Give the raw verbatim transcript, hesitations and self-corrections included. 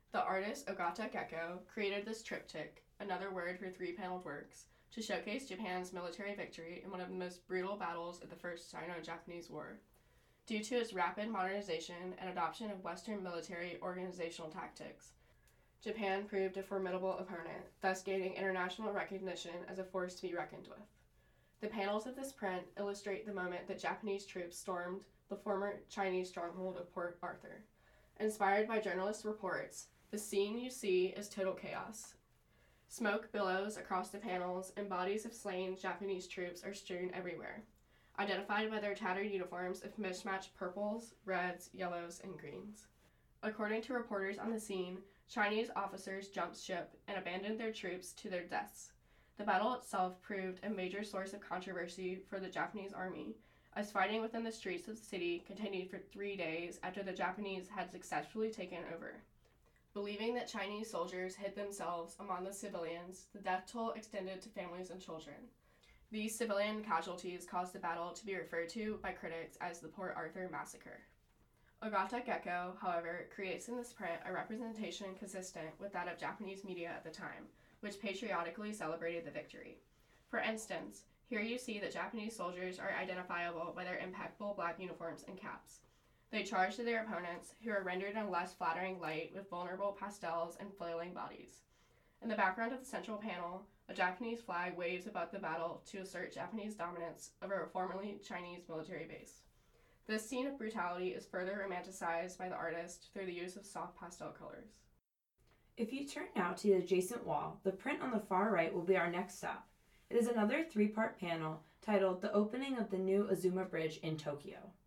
The artist Ogata Gecko created this triptych, another word for three-paneled works, to showcase Japan's military victory in one of the most brutal battles of the First Sino-Japanese War. Due to its rapid modernization and adoption of Western military organizational tactics, Japan proved a formidable opponent, thus gaining international recognition as a force to be reckoned with. The panels of this print illustrate the moment that Japanese troops stormed the former Chinese stronghold of Port Arthur. Inspired by journalist reports, the scene you see is total chaos. Smoke billows across the panels, and bodies of slain Japanese troops are strewn everywhere, identified by their tattered uniforms of mismatched purples, reds, yellows, and greens. According to reporters on the scene, Chinese officers jumped ship and abandoned their troops to their deaths. The battle itself proved a major source of controversy for the Japanese army, as fighting within the streets of the city continued for three days after the Japanese had successfully taken over. Believing that Chinese soldiers hid themselves among the civilians, the death toll extended to families and children. These civilian casualties caused the battle to be referred to by critics as the Port Arthur Massacre. Ogata Gecko, however, creates in this print a representation consistent with that of Japanese media at the time, which patriotically celebrated the victory. For instance, here you see that Japanese soldiers are identifiable by their impeccable black uniforms and caps. They charge to their opponents, who are rendered in a less flattering light with vulnerable pastels and flailing bodies. In the background of the central panel, a Japanese flag waves above the battle to assert Japanese dominance over a formerly Chinese military base. This scene of brutality is further romanticized by the artist through the use of soft pastel colors. If you turn now to the adjacent wall, the print on the far right will be our next stop. It is another three-part panel titled The Opening of the New Azuma Bridge in Tokyo.